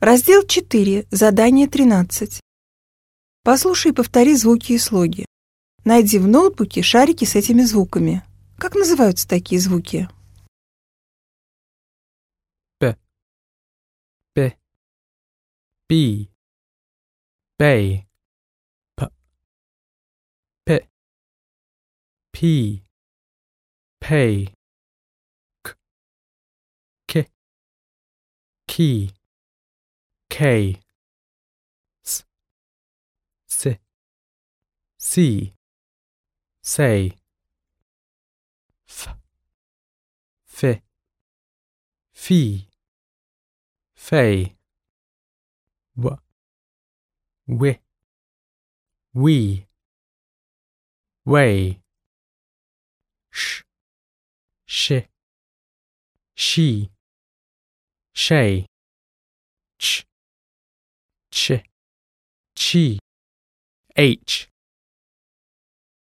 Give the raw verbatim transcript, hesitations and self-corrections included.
Раздел четыре. Задание тринадцать. Послушай и повтори звуки и слоги. Найди в ноутбуке шарики с этими звуками. Как называются такие звуки? Б, Б, Би, Бей, П, П, Пи, Пей, К, К, Ки, Кей, С, С, Си, Сей, Ф, Фе, Фи, Фей, В, В, Ви, Вей, Ш, Ш, Ши, Шей, Ч, Ч, Чи, H,